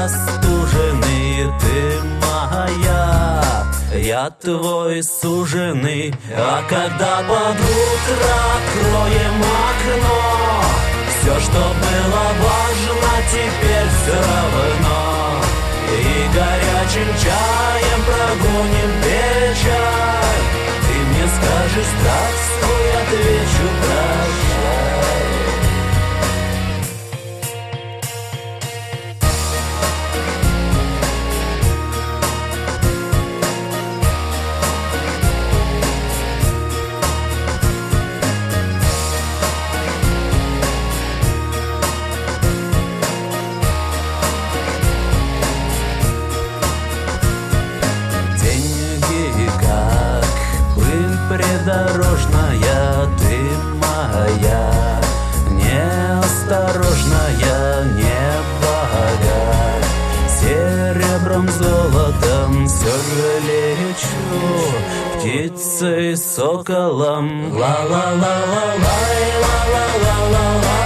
простуженный, ты моя, я твой суженый. А когда под утро откроем окно, все, что было важно, теперь все равно. И горячим чаем прогоним печаль. Ты мне скажешь здравствуй, отвечу прощай. Придорожная, ты моя, неосторожная, не богат. Серебром, золотом все же лечу, птицей, соколом. Ла-ла-ла-ла-лай, ла-ла-ла-ла-лай.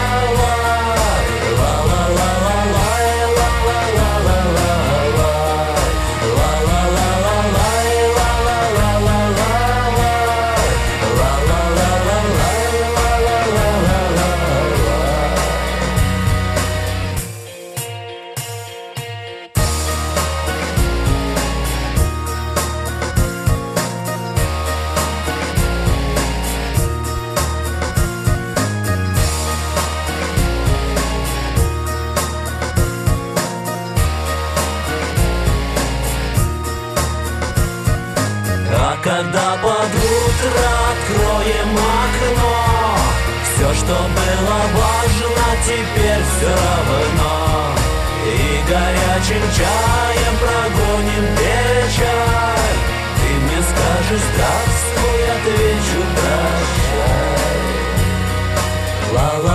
Когда под утро откроем окно, все, что было важно, теперь все равно. И горячим чаем прогоним печаль. Ты мне скажешь здравствуй, отвечу прощай. Ла-ла.